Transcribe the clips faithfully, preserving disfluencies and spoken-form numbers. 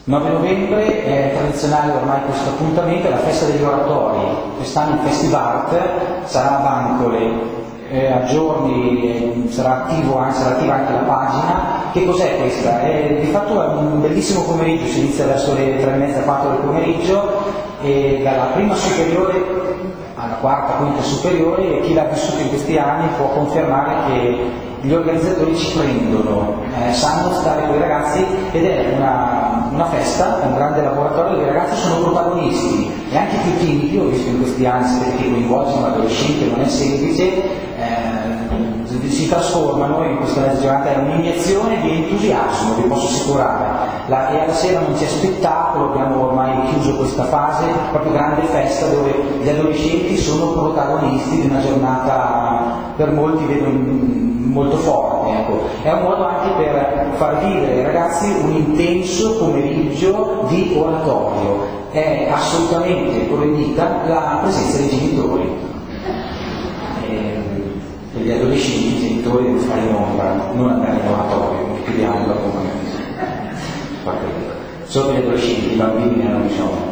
nove novembre è tradizionale ormai questo appuntamento, è la festa degli oratori. Quest'anno il Festivart sarà a Bancole, eh, a giorni, eh, sarà, attivo, anche, sarà attiva anche la pagina. Che cos'è questa? È, di fatto è un bellissimo pomeriggio, si inizia verso le tre e mezza, quattro del pomeriggio, e dalla prima superiore alla quarta, quinta superiore, e chi l'ha vissuto in questi anni può confermare che gli organizzatori ci prendono, eh, sanno stare con i ragazzi, ed è una, una festa, un grande laboratorio dove i ragazzi sono protagonisti e anche più timidi. Ho visto in questi anni, sapete che coinvolgere un adolescente non è semplice, eh, si trasformano in questa giornata, è un'iniezione di entusiasmo, vi posso assicurare. La, e alla sera non c'è spettacolo, abbiamo ormai chiuso questa fase, proprio grande festa dove gli adolescenti sono protagonisti di una giornata per molti vedo molto forte, ecco. È un modo anche per far vivere ai ragazzi un intenso pomeriggio di oratorio. È assolutamente proibita la presenza dei genitori. E, e gli adolescenti, i genitori devono fare in ombra, non andare in oratorio, quindi chiudiamo dopo magari. Solo per gli adolescenti, i bambini ne hanno bisogno.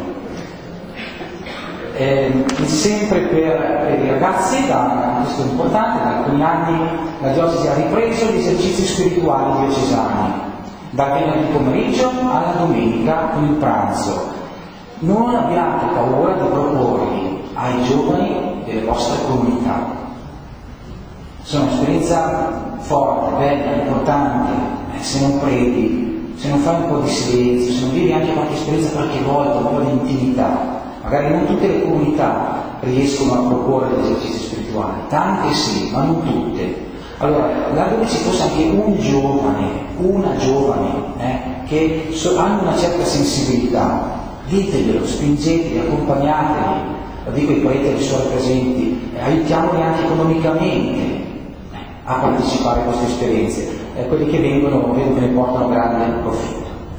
Eh, sempre per, per i ragazzi, da, questo è importante, da alcuni anni la diocesi ha ripreso gli esercizi spirituali diocesani, dal venerdì pomeriggio alla domenica con il pranzo. Non abbiate paura di proporli ai giovani delle vostre comunità. Sono un'esperienza forte, bella, importante. Eh, se non preghi, se non fai un po' di silenzio, se non vivi anche qualche esperienza qualche volta, un po' di intimità. Magari non tutte le comunità riescono a proporre gli esercizi spirituali, tante sì, ma non tutte. Allora, là dove ci fosse anche un giovane, una giovane, eh, che so, hanno una certa sensibilità, diteglielo, spingeteli, accompagnateli, lo dico ai preti e alle suore presenti, eh, aiutiamoli anche economicamente eh, a partecipare a queste esperienze. Eh, quelli che vengono, vedo che ne portano grande profitto.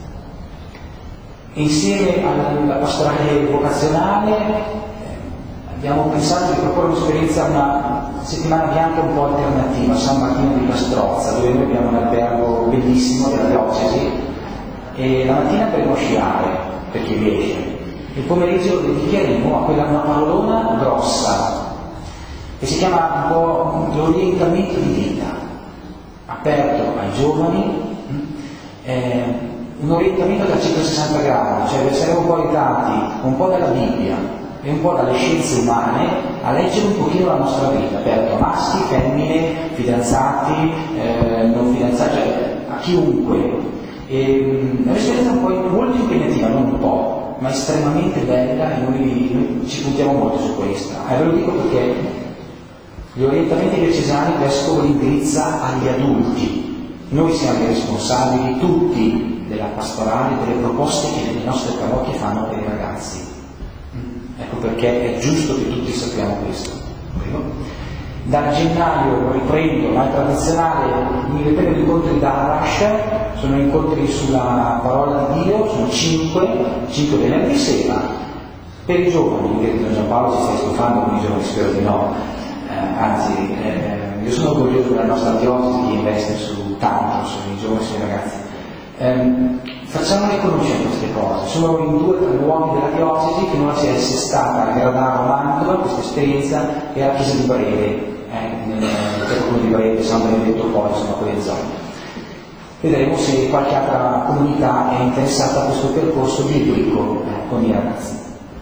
Insieme alla pastorale vocazionale eh, abbiamo pensato di proporre un'esperienza, una settimana bianca un po' alternativa a San Martino di Castrozza, dove noi abbiamo un albergo bellissimo della diocesi, e la mattina andremo a sciare per chi riesce, il pomeriggio lo dedicheremo a quella una parolona grossa che si chiama un po' l'orientamento di vita, aperto ai giovani, eh, un orientamento da centosessanta gradi, cioè saremo un po' aiutati un po' dalla Bibbia e un po' dalle scienze umane a leggere un pochino la nostra vita, aperto a maschi, femmine, fidanzati, eh, non fidanzati, cioè a chiunque. E, è un'esperienza un po' molto impegnativa, non un po', ma estremamente bella, e noi, noi ci puntiamo molto su questa. E ve lo dico perché gli orientamenti diocesani vescovo indirizza agli adulti. Noi siamo i responsabili tutti della pastorale, delle proposte che le nostre parrocchie fanno per i ragazzi. Ecco perché è giusto che tutti sappiamo questo. Prego. Da gennaio riprendo, ma è tradizionale, mi riprendo gli incontri da Arash, sono incontri sulla parola di Dio, sono cinque, cinque venerdì sera. Per i giovani, vedo che Giampaolo ci stai stufando con i giovani, spero di no, eh, anzi, eh, io sono orgoglioso della nostra diocesi che investe su tanto, sui giovani, sui ragazzi. Eh, facciamole conoscere queste cose. Sono in due o tre luoghi della diocesi, finora c'è stata a Gradano, Mantova, questa esperienza, e alla Chiesa di Breve, eh, nel Comune di Breve, San Benedetto, poi insomma quelle zone. Vedremo se qualche altra comunità è interessata a questo percorso biblico eh, con i ragazzi.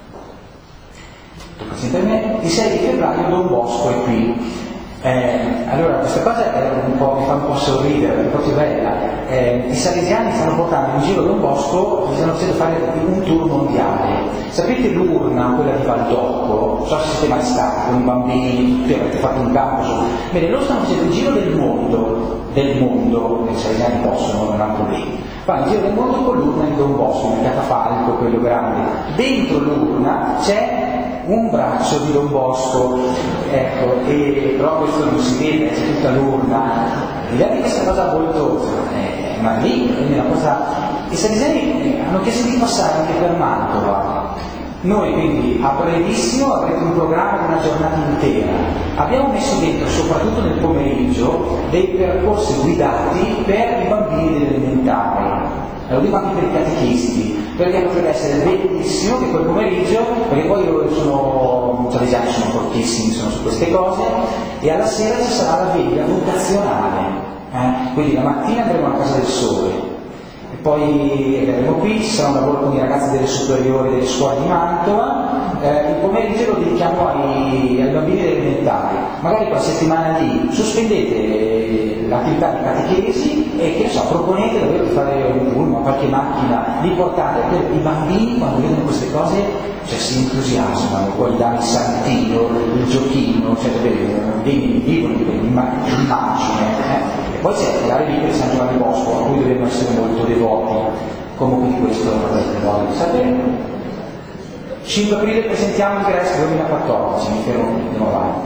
Tocca sempre a me. Il sei di febbraio Don Bosco è qui. Eh, allora questa cosa è un po', mi fa un po' sorridere, è proprio bella. Eh, I salesiani stanno portando in giro Don Bosco, stanno facendo fare un tour mondiale. Sapete l'urna, quella di Valdocco? Non so se siete mai stati con i bambini, tutti avete fatto un campo. So. Bene, loro stanno facendo il giro del mondo, del mondo, i salesiani possono, non hanno problemi. Fanno il giro del mondo con l'urna di Don Bosco, il catafalco, quello grande. Dentro l'urna c'è un braccio di Don Bosco, ecco, e però questo non si vede, c'è tutta l'urna. Vedete questa cosa molto eh, magnifica, quindi una cosa. I salesiani hanno chiesto di passare anche per Mantova. Noi quindi a brevissimo avremo un programma di una giornata intera. Abbiamo messo dentro, soprattutto nel pomeriggio, dei percorsi guidati per i bambini delle elementari. e lo dico anche per i catechisti, perché potrebbe essere bellissimo che quel pomeriggio, perché poi io sono, cioè diciamo, sono fortissimi, sono su queste cose, e alla sera ci sarà la veglia vocazionale, eh? Quindi la mattina andremo alla Casa del Sole, e poi andremo qui, ci sarà un lavoro con i ragazzi delle superiori delle scuole di Mantova, eh, il pomeriggio lo dedichiamo ai, ai bambini delle elementari, magari quella settimana lì sospendete l'attività di catechesi e che ne so, proponete davvero di fare un pullman, qualche macchina, l'importante è che i bambini quando vedono queste cose cioè, si entusiasmano, poi dare il santino, il giochino, cioè vivono l'immagine, eh? E poi c'è la reliquia di San Giovanni Bosco, a cui dobbiamo essere molto devoti, comunque di questo voglio sapere. cinque aprile presentiamo il Grest duemilaquattordici, mi fermo, andiamo avanti.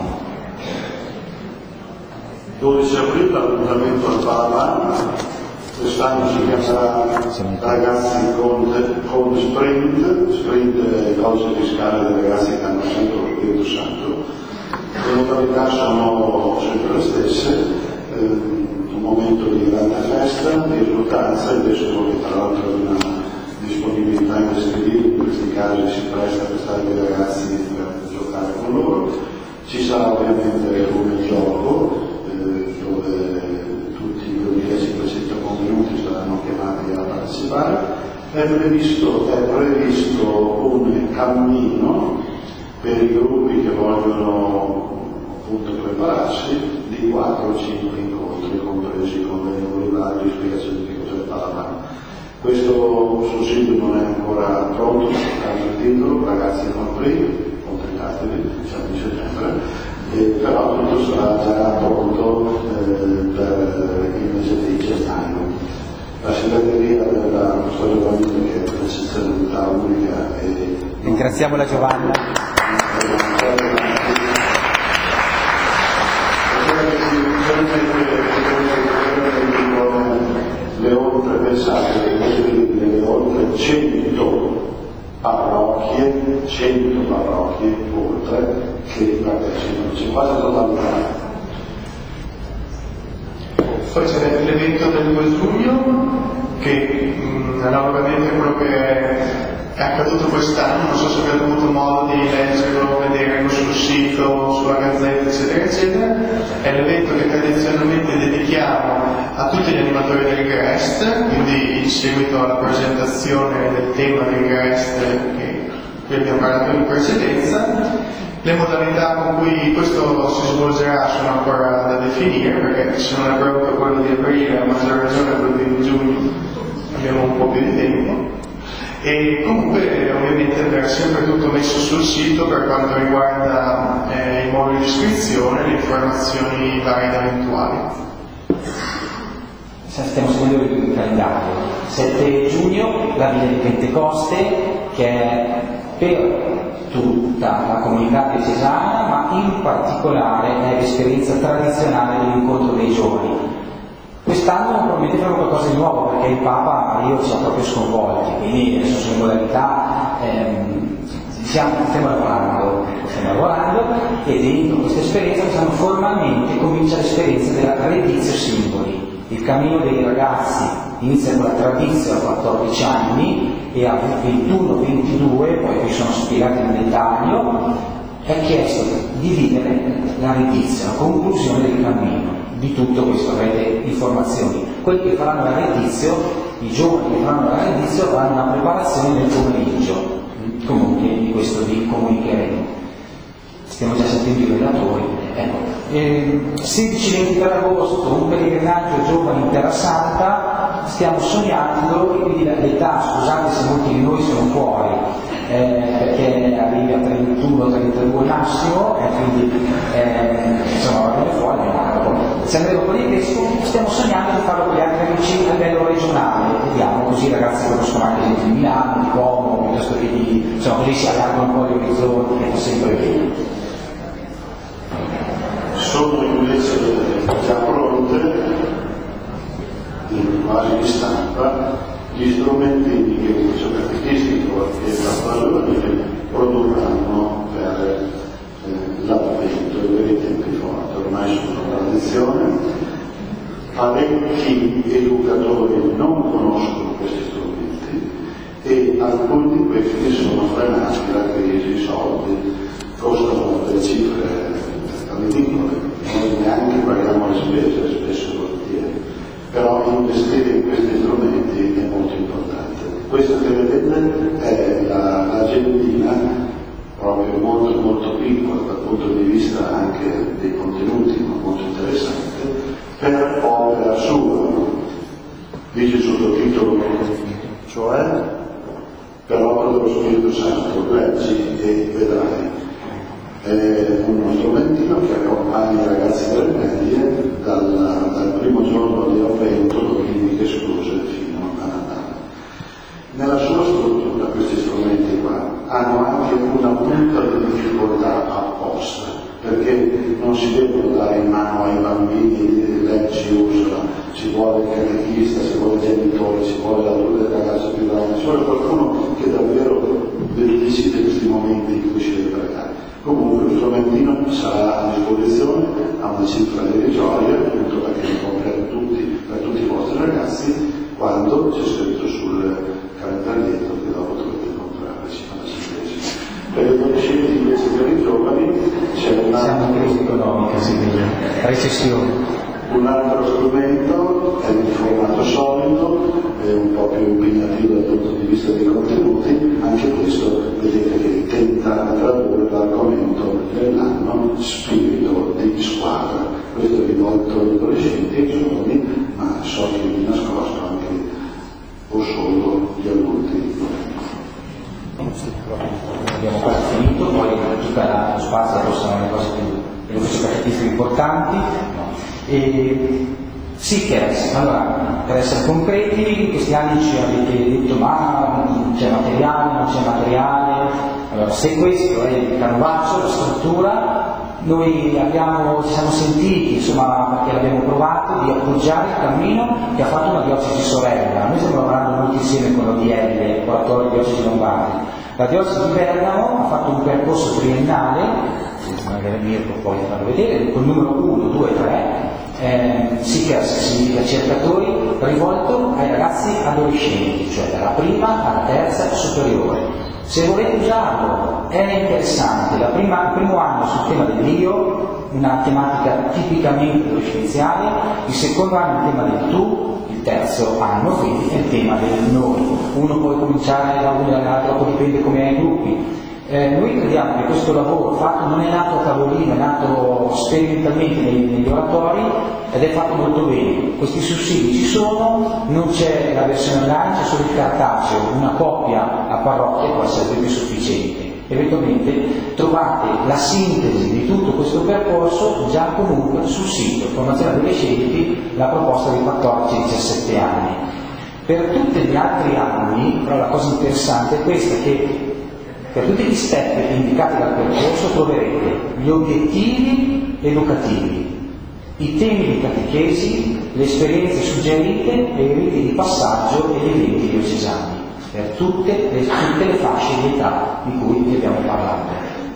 dodici aprile l'appuntamento al Palaman, quest'anno si chiamerà Ragazzi con, con Sprint, Sprint è cause fiscali dei ragazzi che hanno sempre lo Spirito Santo. Le modalità sono sempre le stesse, eh, un momento di grande festa, di esultanza, il vescovo che tra l'altro è una disponibilità indescrivibile, in questi casi si presta per stare con i ragazzi per giocare con loro. Ci sarà ovviamente un gioco eh, dove tutti i duemilacinquecento convenuti saranno chiamati a partecipare. È previsto, è previsto un cammino per i gruppi che vogliono appunto prepararsi di quattro o cinque incontri, compresi con dei volivali, spiegazioni di cos'è il Palaman. Questo sul sito non è ancora pronto, soltanto il titolo, ragazzi non prima, contattatevi, diciamo di settembre, e però tutto sarà già pronto eh, per il mese di gennaio. La segreteria della nostra Giovanni, che è una sensibilità unica e... Ringraziamo la Giovanna. Le oltre, pensate, le oltre cento parrocchie, cento parrocchie oltre che partecipano, c'è quasi la totalità. Poi c'è l'evento del due giugno che mh, analogamente a quello che è accaduto quest'anno, non so se avete avuto modo di leggerlo, vederlo sul sito, sulla gazzetta eccetera eccetera, è l'evento che tradizionalmente dedichiamo a tutti gli animatori del Grest, quindi in seguito alla presentazione del tema del Grest che qui abbiamo parlato in precedenza. Le modalità con cui questo si svolgerà sono ancora da definire, perché se non è proprio quello di aprile, a maggior ragione quello di giugno, abbiamo un po' più di tempo. E comunque ovviamente verrà sempre tutto messo sul sito per quanto riguarda eh, i modi di iscrizione e le informazioni varie ed eventuali. Stiamo seguendo il calendario. sette giugno la Viglia di Pentecoste, che è per tutta la comunità diocesana, ma in particolare è l'esperienza tradizionale dell'incontro dei giovani. Quest'anno probabilmente faremo qualcosa di nuovo, perché il Papa Rio ci ha proprio sconvolti, quindi adesso sulle modalità ehm, stiamo, stiamo lavorando, stiamo lavorando e dentro questa esperienza possiamo formalmente cominciare l'esperienza della Redizio Simboli. Il cammino dei ragazzi inizia con la tradizio a quattordici anni e a ventuno ventidue, poi qui sono spiegati nel dettaglio, è chiesto di vivere la redizio, la conclusione del cammino. Di tutto questo avrete informazioni. Quelli che faranno la redizio, i giovani che faranno la redizio, faranno una preparazione nel pomeriggio. Comunque di questo vi comunicheremo. Stiamo già sentendo i relatori. Ecco. Eh, sedici ventitré agosto, un pellegrinaggio giovani in Terra Santa, stiamo sognando, e quindi l'età, scusate se molti di noi sono fuori, eh, perché arrivi a trentuno trentadue massimo, e quindi eh, insomma va bene fuori, se andremo con il vescovo, stiamo sognando di farlo con gli altri amici a livello regionale, vediamo, così i ragazzi conoscono anche gente di Milano, di Como, piuttosto che di, insomma, così si allargano un po' gli orizzonti, che fa sempre bene. Sono invece già pronte, in fase di stampa, gli strumenti che il ufficio catechetico e la giovanile produrranno per eh, l'avvento e per i tempi forti. Ormai sono una tradizione. Parecchi educatori non conoscono questi strumenti. soldi, costano delle cifre ridicole, noi neanche paghiamo le spese spesso e volentieri, però investire in questi strumenti è molto importante. Questa che vedete è la, l'agendina, proprio molto molto piccola dal punto di vista anche dei contenuti, ma molto interessante, per opera sua, dice il sottotitolo, cioè per opera dello Spirito Santo, leggi e vedrai. È uno strumentino che accompagna i ragazzi delle medie dal, dal primo giorno di avvento, domeniche escluse, fino a Natale. Nella sua struttura questi strumenti qua hanno anche una punta di difficoltà apposta, perché non si devono dare in mano ai bambini, leggi, usa, ci vuole il catechista, ci vuole il genitore, ci vuole l'autore del ragazzo più grande, ci vuole qualcuno che davvero visiti questi momenti in cui si deve pregare. Comunque lo strumentino sarà a disposizione a una cifra derisoria, appunto perché lo può per tutti, per tutti i vostri ragazzi, quando c'è scritto sul calendarietto che dopo dovete comprare fino alla centesima. Per gli adolescenti invece per i giovani c'è un Siamo in crisi economica, si vede, recessione. Un altro strumento è in formato solido, è un po' più impegnativo dal punto di vista dei contenuti, anche questo vedete che tenta di tradurre l'argomento dell'anno spirito di squadra. Questo è rivolto agli adolescenti e ai giovani, ma so che di nascosto anche o solo gli adulti. Abbiamo quasi finito, poi tutta lo spazio sono le cose più, le cose più importanti. E Seekers, allora, per essere concreti, in questi anni ci avete detto ma c'è materiale, non c'è materiale, allora se questo è il canovaccio, la struttura, noi abbiamo, ci siamo sentiti, insomma, perché l'abbiamo provato, di appoggiare il cammino che ha fatto una diocesi sorella. Noi stiamo lavorando molto insieme con l'O D L, Oratorio Diocesi Lombardi. La diocesi di Bergamo ha fatto un percorso triennale, magari Mirko poi farlo vedere, col numero uno, due, tre, eh, Seekers, che significa cercatori, rivolto ai ragazzi adolescenti, cioè dalla prima alla terza superiore. Se volete usarlo, è interessante. La prima, il primo anno sul tema dell'io, una tematica tipicamente adolescenziale, il secondo anno il tema del tu, il terzo anno quindi è il tema del noi. Uno può cominciare da uno e dall'altro, dopo dipende come è i gruppi. Eh, noi crediamo che questo lavoro fatto non è nato a tavolino, è nato sperimentalmente nei, negli oratori ed è fatto molto bene. Questi sussidi ci sono, non c'è la versione online, c'è solo il cartaceo, una copia a parrocchia può essere più sufficiente. Eventualmente trovate la sintesi di tutto questo percorso già comunque sul sito Formazione Adolescenti, la proposta dei quattordici diciassette anni. Per tutti gli altri anni, però la cosa interessante è questa, che per tutti gli step indicati dal percorso troverete gli obiettivi educativi, i temi di catechesi, le esperienze suggerite e i riti di passaggio e gli eventi diocesani, per tutte le, tutte le fasce di età di cui vi abbiamo parlato.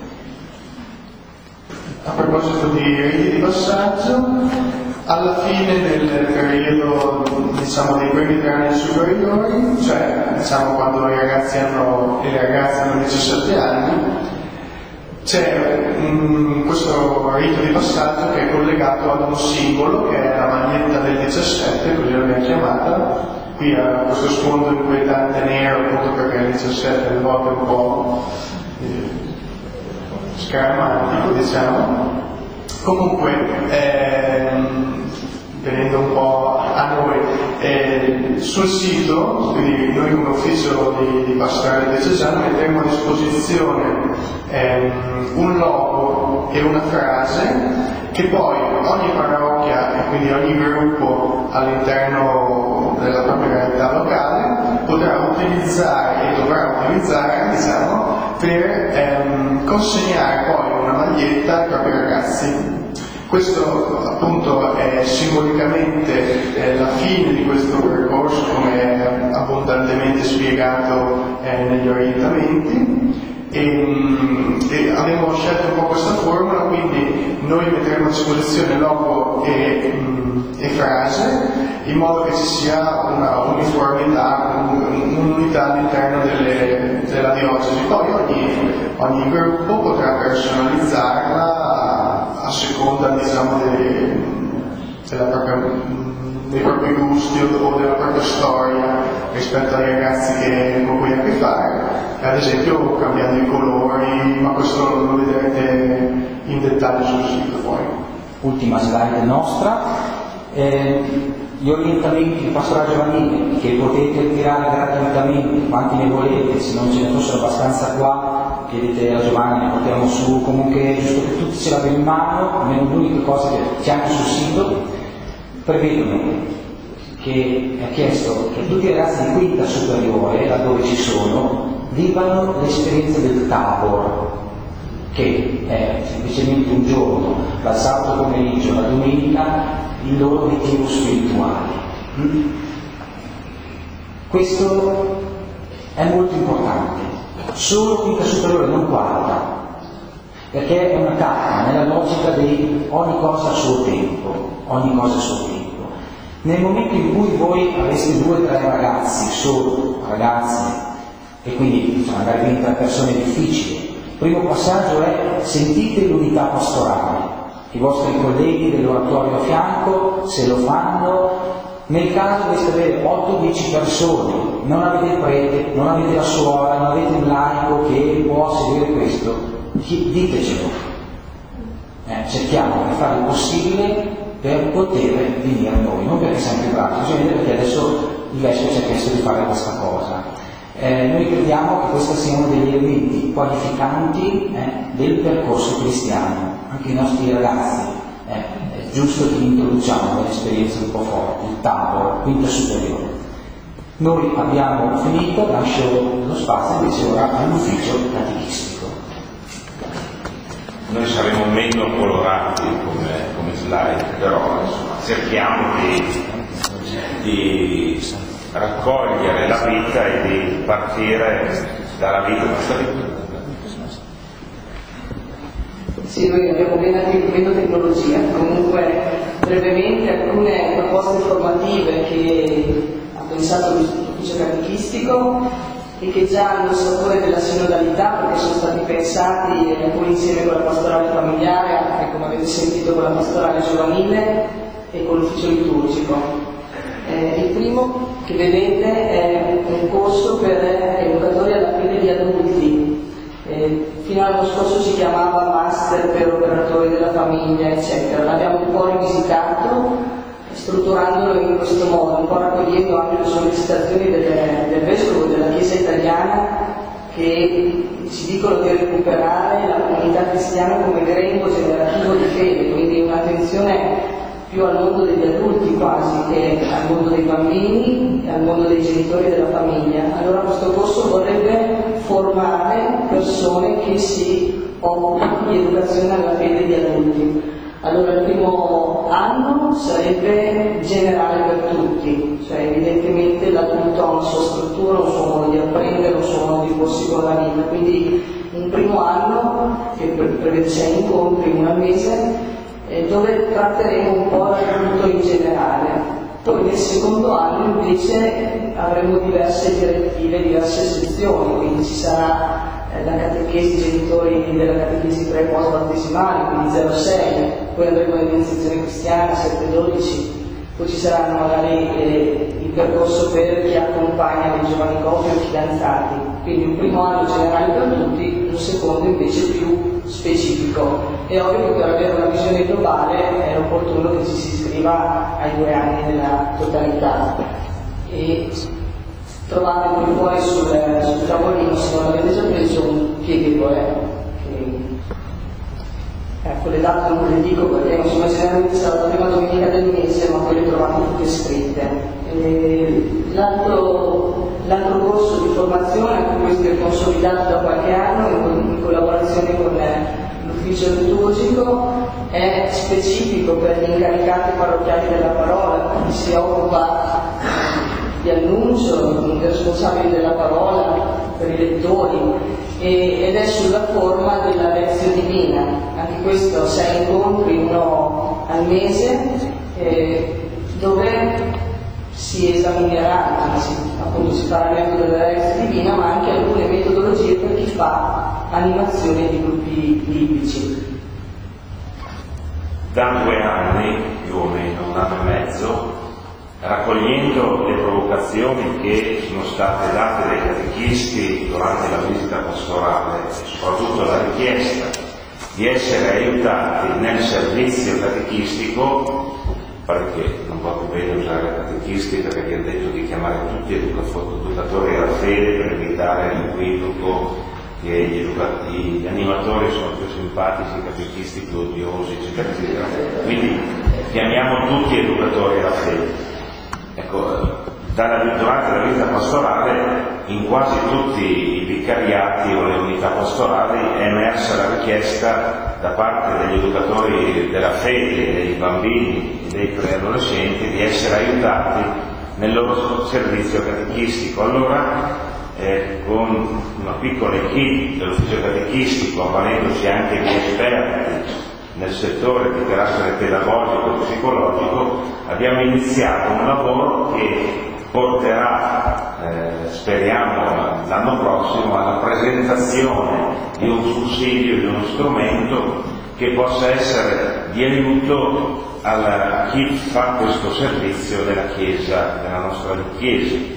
A proposito di riti di passaggio, alla fine del periodo, diciamo, dei primi tre anni superiori, cioè diciamo quando i ragazzi hanno e le ragazze hanno diciassette anni, c'è um, questo rito di passaggio che è collegato ad un simbolo che è la maglietta del diciassette, così l'abbiamo chiamata. Qui ha questo sfondo inquietante nero, appunto perché il diciassette alle volte è un po' eh, scaramantico, diciamo. Comunque, ehm, venendo un po' a noi, eh, sul sito, quindi noi come ufficio di, di pastorale diocesano metteremo a disposizione ehm, un logo e una frase che poi ogni parrocchia e quindi ogni gruppo all'interno della propria realtà locale potrà utilizzare e dovrà utilizzare, diciamo, per ehm, consegnare poi una maglietta ai propri ragazzi. Questo appunto è simbolicamente eh, la fine di questo percorso, come è abbondantemente spiegato eh, negli orientamenti. E, e abbiamo scelto un po' questa formula, quindi noi metteremo a disposizione logo e, e frase in modo che ci sia una uniformità, un, un unità all'interno delle, della diocesi. Poi ogni, ogni gruppo potrà personalizzarla a, a seconda, diciamo, dei, della propria, dei propri gusti o della propria storia rispetto ai ragazzi che, con cui ha a che fare, ad esempio cambiando i colori, ma questo lo vedrete in dettaglio sul sito poi. Ultima slide nostra, eh, gli orientamenti di pastorale giovanile che potete ritirare gratuitamente quanti ne volete, se non ce ne fossero abbastanza qua chiedete a Giovanni, ne portiamo su, comunque giusto che tutti ce l'abbiano in mano, almeno l'unica cosa che c'è anche sul sito, prevedono che è chiesto che tutti i ragazzi di quinta superiore, laddove ci sono, vivano l'esperienza del Tabor, che è semplicemente un giorno, dal sabato pomeriggio alla domenica, il loro ritiro spirituale. Mm? Questo è molto importante, solo quinta superiore, non quarta, perché è una tappa nella logica di ogni cosa a suo tempo, ogni cosa a suo tempo. Nel momento in cui voi aveste due o tre ragazzi, solo ragazzi, e quindi insomma, magari venti persone difficili, il primo passaggio è sentite l'unità pastorale. I vostri colleghi dell'oratorio a fianco, se lo fanno, nel caso doveste avere otto dieci persone, non avete il prete, non avete la suora, non avete un laico che può seguire questo, ditecelo. Eh, cerchiamo di fare il possibile per poter venire noi, non perché siamo più bravi, semplicemente perché adesso il vescovo ci ha chiesto di fare questa cosa. Eh, noi crediamo che questi siano degli elementi qualificanti eh, del percorso cristiano. Anche i nostri ragazzi, eh, è giusto che li introduciamo con esperienze un po' forti, il Tabor, quinta superiore. Noi abbiamo finito, lascio lo spazio invece ora all'ufficio catechistico. Noi saremo meno colorati come, come slide, però insomma, cerchiamo di, di raccogliere la vita e di partire dalla vita questa vita. Sì, noi abbiamo appena finito meno tecnologia, comunque brevemente alcune proposte formative che ha pensato l'ufficio catechistico e che già hanno il sapore della sinodalità perché sono stati pensati alcuni insieme con la pastorale familiare, altri come avete sentito con la pastorale giovanile e con l'ufficio liturgico. Eh, il primo che vedete è un corso per educatori alla fede di adulti. Eh, fino all'anno scorso si chiamava Master per operatori della famiglia, eccetera. L'abbiamo un po' rivisitato, strutturandolo in questo modo, un po' raccogliendo anche le sollecitazioni del, del Vescovo della Chiesa italiana che ci dicono di recuperare la comunità cristiana come grembo generativo di fede, quindi un'attenzione più al mondo degli adulti quasi che al mondo dei bambini e al mondo dei genitori e della famiglia. Allora questo corso vorrebbe formare persone che si occupano di educazione alla fede di adulti. Allora il primo anno sarebbe generale per tutti, cioè evidentemente l'adulto ha una sua struttura, un suo modo di apprendere, un suo modo di porsi con la vita, quindi un primo anno che prevede sei incontri, uno al mese, dove tratteremo un po' l'adulto in generale. Poi nel secondo anno invece avremo diverse direttive, diverse sezioni, quindi ci sarà eh, la catechesi genitori della catechesi pre e post battesimale, quindi zero sei, poi andremo all'iniziazione cristiana sette dodici, poi ci saranno magari eh, il percorso per chi accompagna le giovani coppie o fidanzati, quindi un primo anno generale per tutti, un secondo invece più specifico. È ovvio che per avere una visione globale è opportuno che ci si iscriva ai due anni della totalità. E trovate poi fuori sul, sul tavolino, se non l'avete già preso, un pieghevole. Ecco, le date non le dico perché insomma generalmente sarà la prima domenica del mese, ma poi le trovate tutte scritte. L'altro, l'altro corso di formazione, anche questo è consolidato da qualche anno in, in collaborazione con l'ufficio liturgico, è specifico per gli incaricati parrocchiali della parola, chi si occupa di annuncio, i responsabili della parola, per i lettori, e, ed è sulla forma della lezione divina. Anche questo sei incontri, uno al mese, eh, dove si esaminerà, si appunto si parla del metodo della ragazza divina, ma anche alcune metodologie per chi fa animazione di gruppi libici. Da due anni, più o meno un anno e mezzo, raccogliendo le provocazioni che sono state date dai catechisti durante la visita pastorale, e soprattutto la richiesta di essere aiutati nel servizio catechistico, perché non va più bene usare la catechistica perché vi ha detto di chiamare tutti educatori alla fede per evitare l'equivoco che gli, educati, gli animatori sono più simpatici, i catechisti più odiosi, eccetera, eccetera. Quindi chiamiamo tutti educatori alla fede. Ecco, dalla, durante la vita pastorale, in quasi tutti i vicariati o le unità pastorali è emersa la richiesta da parte degli educatori della fede, dei bambini e dei preadolescenti di essere aiutati nel loro servizio catechistico. Allora, Eh, con una piccola equipe dell'ufficio catechistico, avvalendosi anche di esperti nel settore di carattere pedagogico e psicologico, abbiamo iniziato un lavoro che porterà, eh, speriamo l'anno prossimo, alla presentazione di un sussidio, di uno strumento che possa essere di aiuto alla, a chi fa questo servizio della Chiesa, della nostra Chiesa.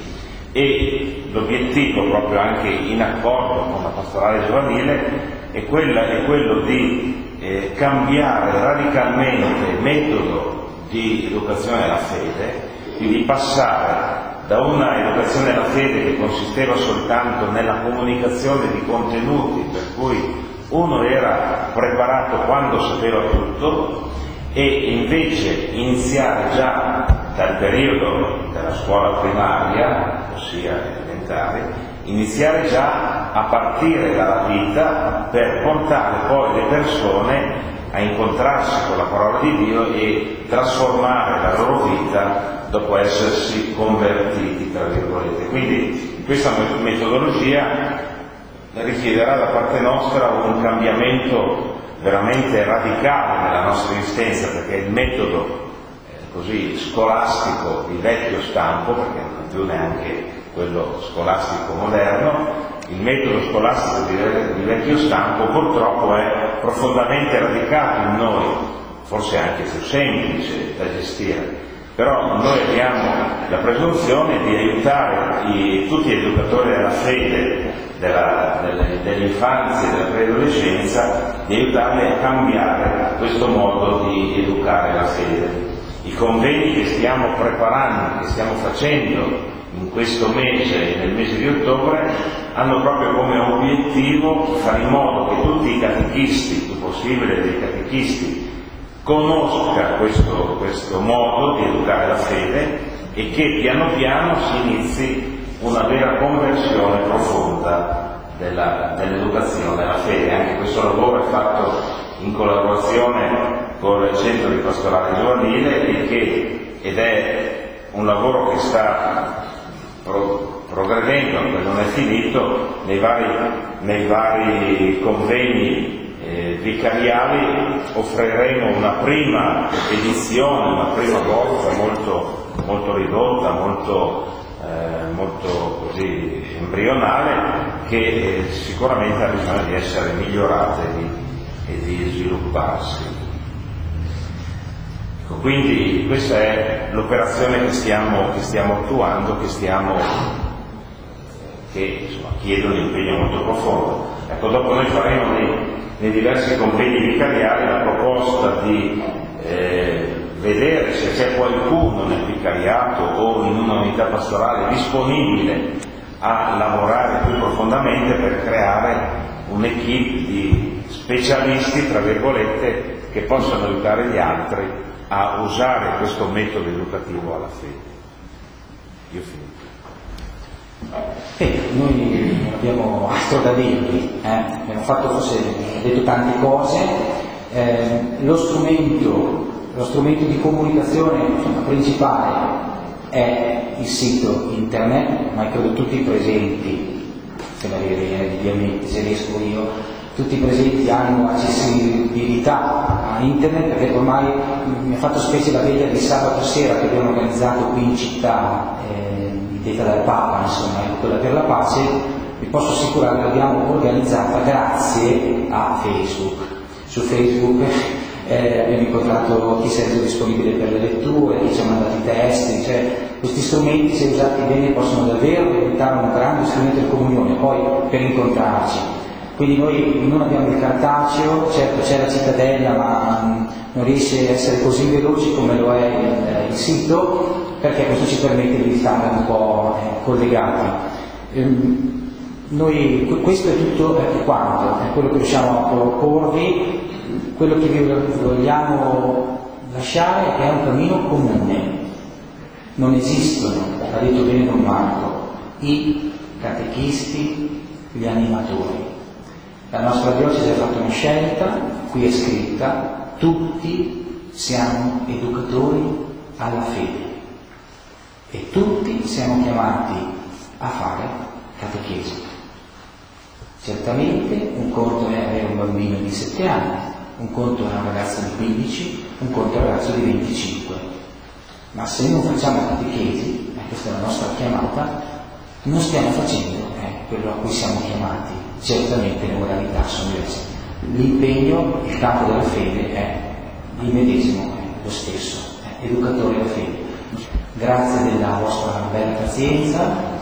E l'obiettivo, proprio anche in accordo con la pastorale giovanile, è, quella, è quello di eh, cambiare radicalmente il metodo di educazione alla fede, quindi passare da una educazione alla fede che consisteva soltanto nella comunicazione di contenuti, per cui uno era preparato quando sapeva tutto, e invece iniziare già dal periodo della scuola primaria, ossia elementare, iniziare già a partire dalla vita per portare poi le persone a incontrarsi con la parola di Dio e trasformare la loro vita dopo essersi convertiti, tra virgolette. Quindi questa metodologia richiederà da parte nostra un cambiamento veramente radicale nella nostra esistenza, perché il metodo così scolastico di vecchio stampo, perché non è più neanche quello scolastico moderno, il metodo scolastico di, di vecchio stampo purtroppo è profondamente radicato in noi, forse anche più semplice da gestire, però noi abbiamo la presunzione di aiutare i, tutti gli educatori della fede, della, delle, dell'infanzia e della preadolescenza, di aiutarli a cambiare questo modo di educare la fede. I convegni che stiamo preparando, che stiamo facendo in questo mese, nel mese di ottobre, hanno proprio come obiettivo fare in modo che tutti i catechisti, il più possibile dei catechisti, conosca questo, questo modo di educare la fede e che piano piano si inizi una vera conversione profonda della, dell'educazione alla fede. Anche questo lavoro è fatto in collaborazione con il centro di pastorale giovanile e che, ed è un lavoro che sta pro, progredendo, che non è finito, nei vari, nei vari convegni eh, vicariali offriremo una prima edizione, una prima volta molto, molto ridotta, molto, eh, molto così embrionale, che eh, sicuramente ha bisogno di essere migliorata e di, e di svilupparsi. Quindi questa è l'operazione che stiamo, che stiamo attuando, che, stiamo, che insomma, chiede un impegno molto profondo. Ecco, dopo noi faremo nei, nei diversi convegni vicariali la proposta di eh, vedere se c'è qualcuno nel vicariato o in una unità pastorale disponibile a lavorare più profondamente per creare un'equipe di specialisti, tra virgolette, che possano aiutare gli altri a usare questo metodo educativo alla fede. Io finito. Eh, noi non abbiamo altro da dirvi, eh? abbiamo fatto forse, detto tante cose, eh, lo strumento, lo strumento di comunicazione insomma, principale è il sito internet, ma credo tutti i presenti, se la viene di dirmi se riesco io, tutti i presenti hanno accessibilità a internet, perché ormai mi ha fatto specie la veglia di sabato sera che abbiamo organizzato qui in città, eh, detta dal Papa, insomma, quella per la pace. Vi posso assicurare che l'abbiamo organizzata grazie a Facebook. Su Facebook eh, abbiamo incontrato chi si è reso disponibile per le letture, chi ci ha mandato i testi, cioè questi strumenti, se usati bene, possono davvero diventare un grande strumento di comunione, poi per incontrarci. Quindi noi non abbiamo il cartaceo, certo c'è la cittadella, ma non riesce a essere così veloce come lo è il, il sito, perché questo ci permette di stare un po' eh, collegati. Ehm, noi, questo è tutto eh, quanto, è quello che riusciamo a proporvi. Quello che vi vogliamo lasciare è un cammino comune. Non esistono, l'ha detto bene Don Marco, i catechisti, gli animatori. La nostra diocesi ha fatto una scelta, qui è scritta: tutti siamo educatori alla fede e tutti siamo chiamati a fare catechesi. Certamente un conto è avere un bambino di sette anni, un conto è una ragazza di quindici, un conto è un ragazzo di venticinque. Ma se non facciamo catechesi, e questa è la nostra chiamata, non stiamo facendo eh, quello a cui siamo chiamati. Certamente le modalità sono diverse. L'impegno, il campo della fede è il medesimo, è lo stesso, è educatore della fede. Grazie della vostra bella pazienza.